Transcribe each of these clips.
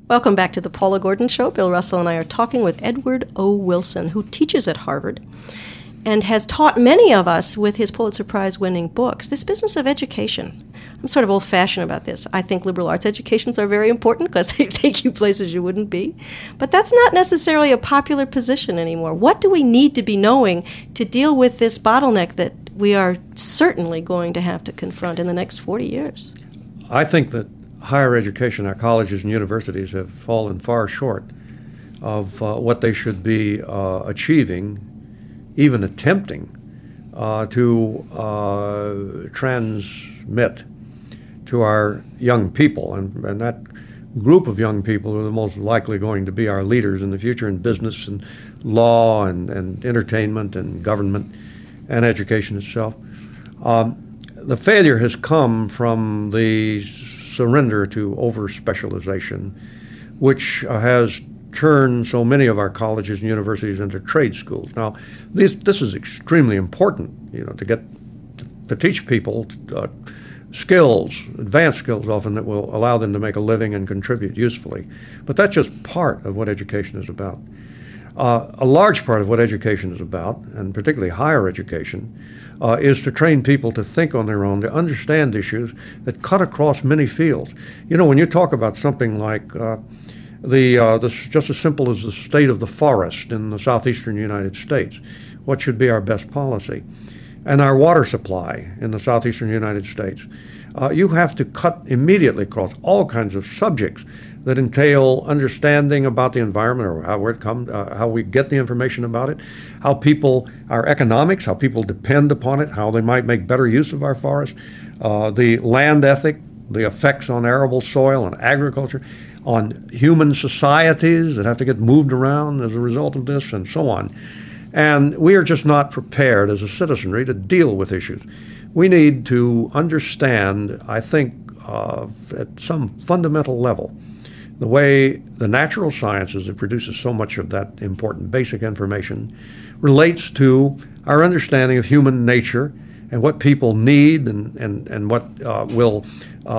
Welcome back to the Paula Gordon Show. Bill Russell and I are talking with Edward O. Wilson, who teaches at Harvard and has taught many of us with his Pulitzer Prize-winning books this business of education. I'm sort of old-fashioned about this. I think liberal arts educations are very important because they take you places you wouldn't be. But that's not necessarily a popular position anymore. What do we need to be knowing to deal with this bottleneck that we are certainly going to have to confront in the next 40 years? I think that higher education, our colleges and universities, have fallen far short of what they should be achieving, even attempting to transmit to our young people. And that group of young people who are the most likely going to be our leaders in the future in business and law and entertainment and government and education itself. The failure has come from the surrender to over-specialization, which has turned so many of our colleges and universities into trade schools. Now, this is extremely important, to teach people skills, advanced skills often, that will allow them to make a living and contribute usefully. But that's just part of what education is about. A large part of what education is about, and particularly higher education, is to train people to think on their own, to understand issues that cut across many fields. When you talk about something like just as simple as the state of the forest in the southeastern United States, what should be our best policy, and our water supply in the southeastern United States, you have to cut immediately across all kinds of subjects that entail understanding about the environment, or how we get the information about it, our economics, how people depend upon it, how they might make better use of our forests, the land ethic, the effects on arable soil and agriculture, on human societies that have to get moved around as a result of this, and so on. And we are just not prepared as a citizenry to deal with issues. We need to understand, I think, at some fundamental level, the way the natural sciences that produces so much of that important basic information relates to our understanding of human nature and what people need and what will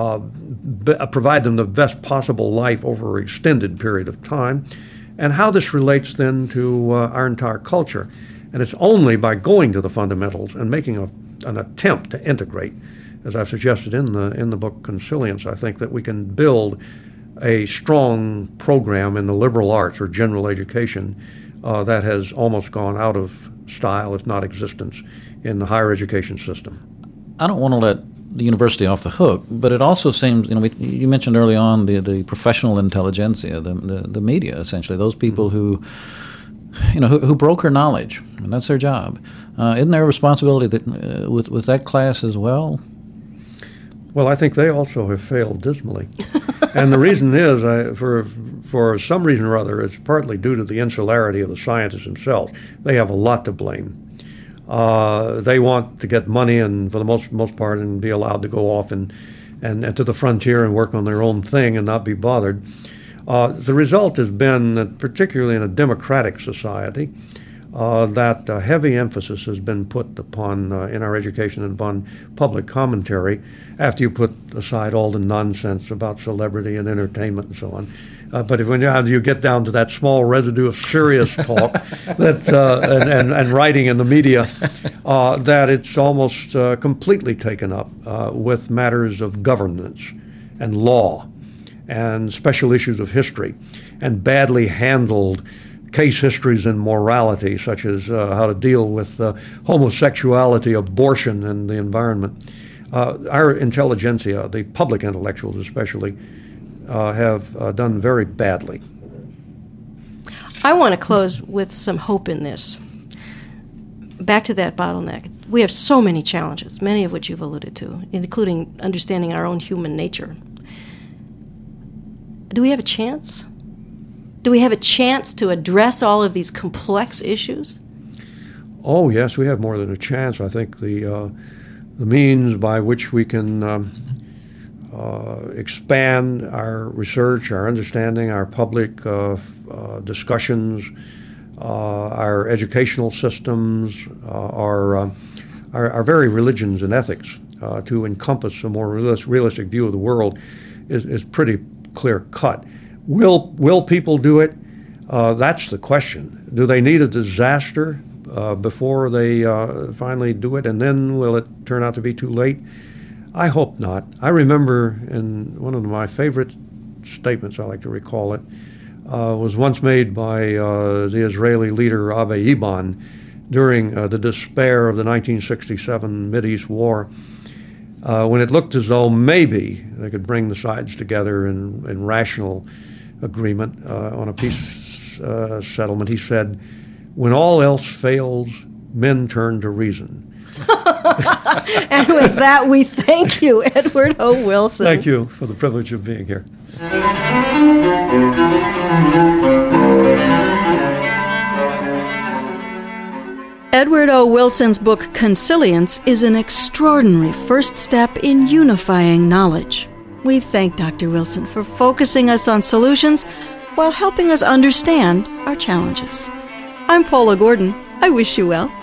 provide them the best possible life over an extended period of time, and how this relates then to our entire culture. And it's only by going to the fundamentals and making an attempt to integrate, as I've suggested in the book Consilience, I think that we can build a strong program in the liberal arts or general education that has almost gone out of style, if not existence, in the higher education system. I don't want to let the university off the hook, but it also seems, you mentioned early on the professional intelligentsia, the media, essentially, those people who broker knowledge, and that's their job. Isn't there a responsibility that with that class as well? Well, I think they also have failed dismally. And the reason is, for some reason or other, it's partly due to the insularity of the scientists themselves. They have a lot to blame. They want to get money, and for the most part, and be allowed to go off and to the frontier and work on their own thing and not be bothered. The result has been that, particularly in a democratic society, that heavy emphasis has been put upon, in our education, and upon public commentary, after you put aside all the nonsense about celebrity and entertainment and so on. But when you get down to that small residue of serious talk and writing in the media, that it's almost completely taken up with matters of governance and law and special issues of history and badly handled case histories in morality, such as how to deal with homosexuality, abortion, and the environment. Our intelligentsia, the public intellectuals especially, have done very badly. I want to close with some hope in this. Back to that bottleneck. We have so many challenges, many of which you've alluded to, including understanding our own human nature. Do we have a chance? Do we have a chance to address all of these complex issues? Oh, yes, we have more than a chance. I think the means by which we can expand our research, our understanding, our public discussions, our educational systems, our very religions and ethics to encompass a more realistic view of the world is pretty clear cut. Will people do it? That's the question. Do they need a disaster before they finally do it, and then will it turn out to be too late? I hope not. I remember in one of my favorite statements, I like to recall it, was once made by the Israeli leader Abba Eban during the despair of the 1967 Mideast War, when it looked as though maybe they could bring the sides together in rational agreement on a peace settlement. He said, "When all else fails, men turn to reason." And with that, we thank you, Edward O. Wilson. Thank you for the privilege of being here. Edward O. Wilson's book, Consilience, is an extraordinary first step in unifying knowledge. We thank Dr. Wilson for focusing us on solutions while helping us understand our challenges. I'm Paula Gordon. I wish you well.